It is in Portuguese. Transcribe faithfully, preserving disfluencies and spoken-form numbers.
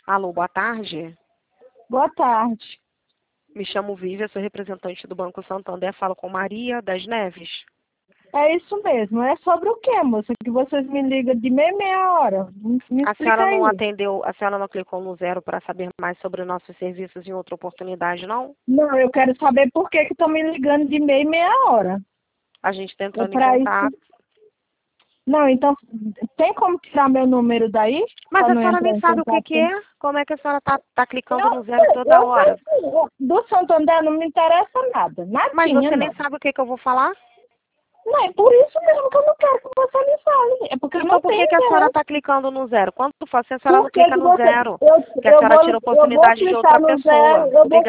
Alô, boa tarde. Boa tarde. Me chamo Vívia, sou representante do Banco Santander, falo com Maria das Neves. É isso mesmo. É sobre o quê, moça? Que vocês me ligam de meia meia hora. Me A explica senhora não aí. atendeu, a senhora não clicou no zero para saber mais sobre nossos serviços em outra oportunidade, não? Não, eu quero saber por que que estão me ligando de meia meia hora. A gente está É entrando em pra isso. contato. Não, então, tem como tirar meu número daí? Mas Pra a não senhora entrar nem em sabe o que, contato? que é? Como é que a senhora está tá clicando no Eu zero sei, toda eu hora? sei sim. Do Santander não me interessa nada. Mas Nadinha, você nem não. sabe o que, que eu vou falar? Não, é por isso mesmo que eu não quero que você me fale. É porque eu Então não por que, tenho que a senhora interesse. está clicando no zero? Quando for assim, a senhora não Por que clica que no você... zero. Eu, Que a eu, senhora vou, tira a eu vou oportunidade de outra clicar no zero, pessoa. eu vou